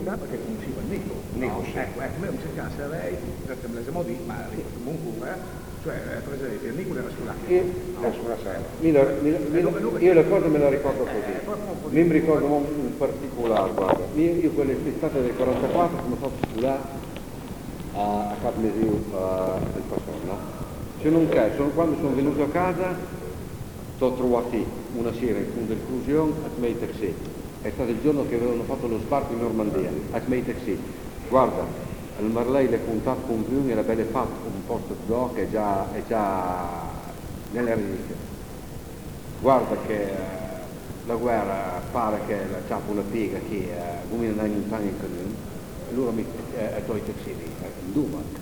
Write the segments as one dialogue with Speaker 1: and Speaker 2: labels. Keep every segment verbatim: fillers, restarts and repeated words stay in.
Speaker 1: comunità perché conosceva il Nico.
Speaker 2: Nico,
Speaker 1: No?
Speaker 2: sì.
Speaker 1: Ecco, ecco, me mi cercasse lei, per me di, ma comunque, cioè, per esempio, il Nico era sulla
Speaker 3: Io,
Speaker 2: È sulla sera.
Speaker 3: mi la- mi la- mi la- io le cose me le ricordo così. Mi ricordo un, un particolare, guarda. Io, io quell'estate del quarantaquattro sono stato là a, a Capmesiu del Passone, no? Se non che, sono, quando sono venuto a casa, ho trovato una sera in fondo dell'esclusione a Tmeitersi. È stato il giorno che avevano fatto lo sbarco in Normandia, a Tmeitersi. Guarda, al Marley le puntate con più e la belle fatto un posto d'o che è già, è già nelle risiche. Guarda che eh, la guerra pare che la ciappa una piega che uh, come non hai montagne in comune, e loro mi è tolto il sedi, in Duma.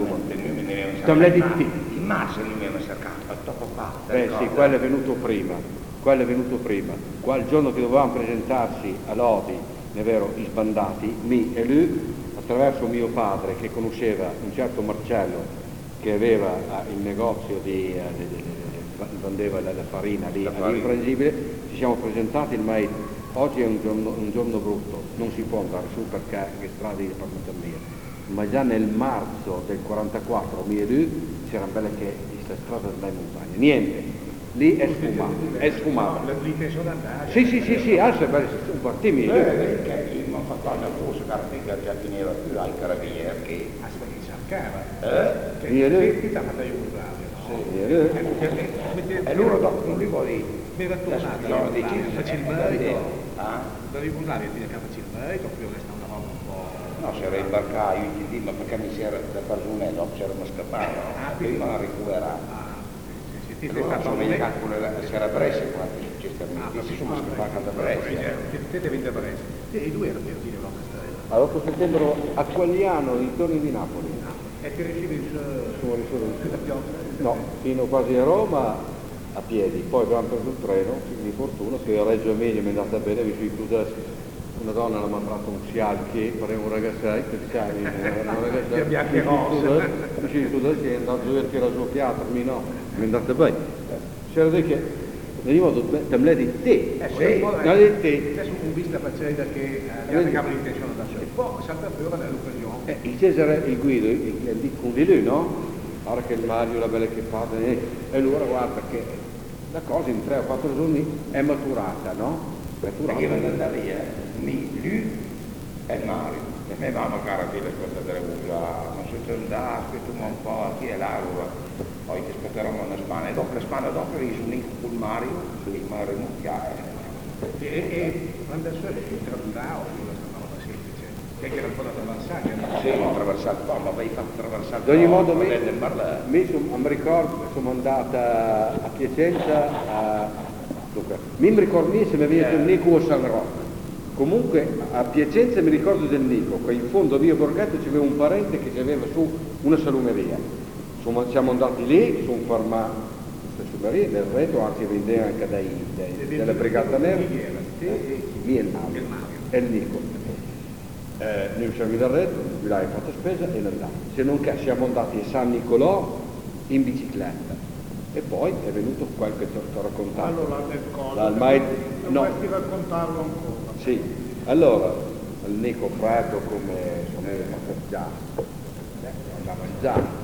Speaker 3: Tamle di T.
Speaker 2: In marzo non mi aveva cercato, dopo qua.
Speaker 3: Beh sì, quello è venuto prima, quello è venuto prima. Qua il giorno che dovevamo presentarsi a Lodi, ne vero, i sbandati, mi e lui, attraverso mio padre che conosceva un certo Marcello che aveva uh, il negozio di, uh, di, di, di vendeva la, la farina lì all'Infrangibile, ci siamo presentati, ma oggi è un giorno, un giorno brutto, non si può andare su perché le strade di mia. Ma già nel marzo del quarantaquattro mi e lui c'era belle che questa strada delle montagne, niente, lì è sfumato, è sfumato.
Speaker 1: Lì che sono andati.
Speaker 3: Sì, sì, sì, sì, adesso è un partimi.
Speaker 2: Perché io mi ho fatto una cosa, carpica già teneva più ai carabinieri che...
Speaker 1: Aspetta, che cercava.
Speaker 2: Eh?
Speaker 1: Che
Speaker 3: Mi e lui?
Speaker 1: ti ha fatto Jugoslavia, no?
Speaker 3: Sì.
Speaker 2: E loro dopo non li vuoi...
Speaker 1: Mi era tornata
Speaker 2: No,
Speaker 1: la
Speaker 2: dici,
Speaker 1: Jugoslavia, faceva il merito.
Speaker 2: Ah?
Speaker 1: La Jugoslavia ti faceva il merito, più che sta una roba un po'...
Speaker 2: No, c'era il barcaio, io ti dico, ma perché mi si era da Parzunello, dopo c'erano scappati,
Speaker 1: Ah,
Speaker 2: prima la recuperata.
Speaker 1: Ah, sì, sì, sì,
Speaker 2: E
Speaker 1: ti
Speaker 2: loro
Speaker 1: sta
Speaker 2: sono
Speaker 1: parlando.
Speaker 2: venuti con la c'era Brescia qua, ci
Speaker 1: Ah,
Speaker 2: si sono scappati da Brescia.
Speaker 1: Te devi andare. E lui era per dire una stella.
Speaker 3: All'otto settembre a Quagliano, dintorni di Napoli.
Speaker 1: E ti ricevi il
Speaker 3: Sono risolto.
Speaker 1: la pioggia?
Speaker 3: No, fino quasi a Roma a piedi, poi abbiamo preso il treno, di fortuna che a Reggio Emilia mi è andata bene, vi chiuso una donna l'ha mandato un scialchi, pareva un ragazzetto, sai, una ragazzetto,
Speaker 1: bianche e rosse.
Speaker 3: vicino di tutto è andato giù a tirare su piatto, mi no, mi è andata bene. C'era di che, nel modo, temle di te,
Speaker 1: Eh
Speaker 2: sì,
Speaker 3: no di te.
Speaker 1: Adesso ho visto la faccenda che eh, aveva l'intenzione da sé. Poi salta fuori nell'occasione.
Speaker 3: Eh, il Cesare, il Guido, il, il, il, con di lui, no? Ora che il Mario, la bella che fa, eh, e allora guarda che la cosa in tre o quattro giorni è maturata, no? Maturata.
Speaker 2: Perché io andavo via, mi, lui e Mario. E me mamma cara di le cose delle usa, non so se andare, aspettiamo un po', chi è là, allora. Poi ti aspetteremo una spana, e dopo la spana dopo io sono lì con Mario, il Mario Mucchiaia.
Speaker 1: E, e quando adesso è tradurao, questa roba semplice, che era un po' da attraversare.
Speaker 2: Sì, ho attraversato qua, ma avevi fatto attraversare
Speaker 3: Ad ogni modo mi,
Speaker 2: del Marlè.
Speaker 3: mi, son- mi ricordo, sono andata a Piacenza, a, dunque, mi ricordo se mi viene il Nico a San Rocco. Comunque a Piacenza mi ricordo del Nico, che in fondo a Via Borghetto c'aveva un parente che aveva su una salumeria. Insomma, siamo andati lì, sono fermati questa salumeria, nel retro anzi vendeva anche dai, dai, della Brigata Nera, eh, lì è il Mario, è il Nico. Eh, noi siamo dal retro, lui l'ha fatto spesa e l'andiamo. Se non che siamo andati a San Nicolò in bicicletta e poi è venuto quel che ti ho raccontato.
Speaker 1: Allora del coso.
Speaker 3: Dal mai- no.
Speaker 1: Dovresti raccontarlo ancora.
Speaker 3: Sì, allora il Nico freddo come sono già, eh, andava a mangiare.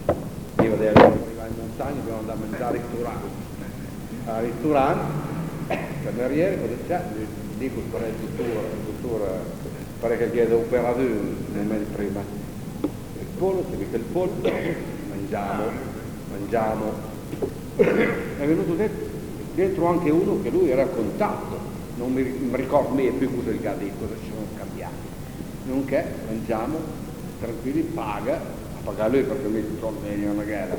Speaker 3: Io devo arrivare in montagna, dobbiamo andare a mangiare al ristorante. Al ristorante, cameriere, cosa c'è? Gli dico per il dottore, il dottore pare che gli è operato nel mese prima. Il pollo, si dice il pollo, mangiamo, mangiamo. È venuto dentro, dentro anche uno che lui era a contatto, non mi, mi ricordo me più cosa gli ha detto, cosa ci sono cambiati. Nonché mangiamo, tranquilli, paga, a pagare lui perché mi ricordo meglio una gara.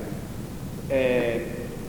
Speaker 3: E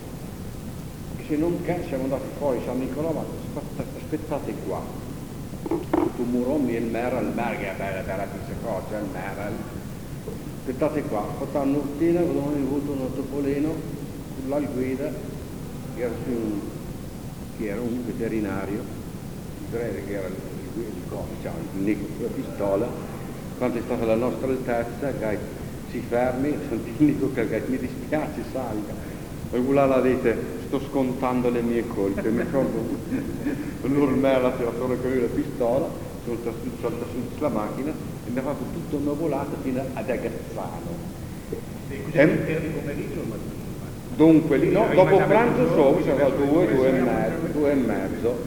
Speaker 3: se non che siamo andati fuori San Nicolò, ma aspettate, aspettate qua. Tu Murommi e il Merel, il Merel che è bella, bella pizza cosa, il Merel. Aspettate qua, ho fatto un'urtina, avevo avuto un topolino, là il guida, che era, un, che era un veterinario, direi che era il guida di cosa, diciamo, il Nico con la pistola, quando è stata la nostra altezza, che si fermi, senti il Nico che mi dispiace, salga. E quella la dite, sto scontando le mie colpe, mi ricordo, allora il Merel ha tirato fuori con lui la pistola, sono saltato su sulla macchina e mi ha fatto tutta una volata fino ad Agazzano.
Speaker 1: E così
Speaker 3: Ehm?
Speaker 1: era di pomeriggio o mattino?
Speaker 3: Dunque lì, no,
Speaker 1: Hai
Speaker 3: dopo
Speaker 1: mangiato
Speaker 3: pranzo
Speaker 1: tutto?
Speaker 3: so,
Speaker 1: Ti sei
Speaker 3: sarà
Speaker 1: messo
Speaker 3: due,
Speaker 1: due,
Speaker 3: due e
Speaker 1: siamo-
Speaker 3: mezzo, due e mezzo.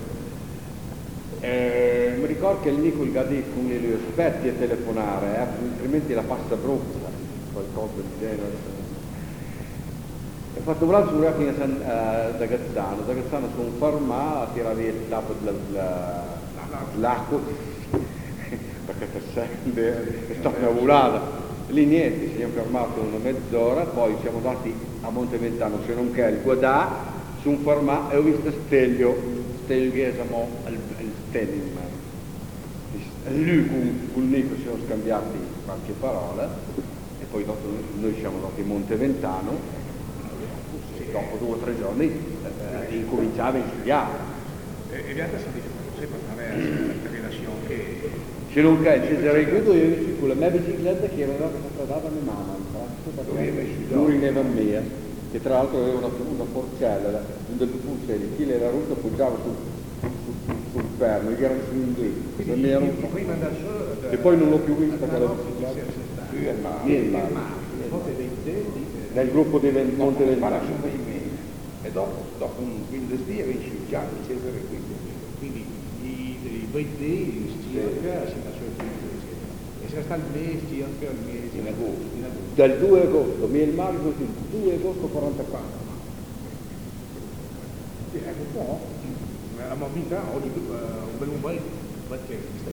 Speaker 3: Eh, mi ricordo che il Nico il Gadì con gli aspetti a telefonare, eh, altrimenti la passa brutta, qualcosa del genere. Ho fatto un braccio fino a San, eh, da Gazzano, da Gazzano sono fermato a tirare via il tappo dell'acqua, perché per sempre è stata una volata. Lì niente, ci siamo fermati una mezz'ora, poi siamo andati a Monteventano, se non che il Guadà, sono fermato e ho visto Stelio, Stelio che siamo al, al Stelio. E lui con, con Nico ci siamo scambiati qualche parola e poi dopo noi siamo andati a Monteventano. Dopo due o tre giorni eh, incominciava a studiare.
Speaker 1: E in realtà si dice sempre attraverso la relazione che
Speaker 3: Se non che Cesare Guido io con la mia bicicletta che era stata data a mia mamma, in pratica, perché lui in mia, che tra l'altro aveva una, una forcella, un del pulselli, chi l'era rotta appoggiava sul, sul, sul perno, gli erano su inglese.
Speaker 1: prima andare solo
Speaker 3: E poi non l'ho più vista quella bicicletta.
Speaker 2: Qui è il mare.
Speaker 3: Niente,
Speaker 1: volte dei denti
Speaker 3: nel gruppo di Ven- Monte del
Speaker 2: Parla
Speaker 3: Mare.
Speaker 2: su dei mesi. E dopo, dopo un quindici giorni vinci già il Cesare quindici.
Speaker 1: quindi i, i venti circa si lasciano più e se sta il mese circa il mese
Speaker 2: In agosto.
Speaker 1: in agosto
Speaker 3: Dal due agosto, il marzo, il due agosto quarantaquattro.
Speaker 1: sì, ecco un po' abbiamo vinto oggi uh, un bel un bel perché sta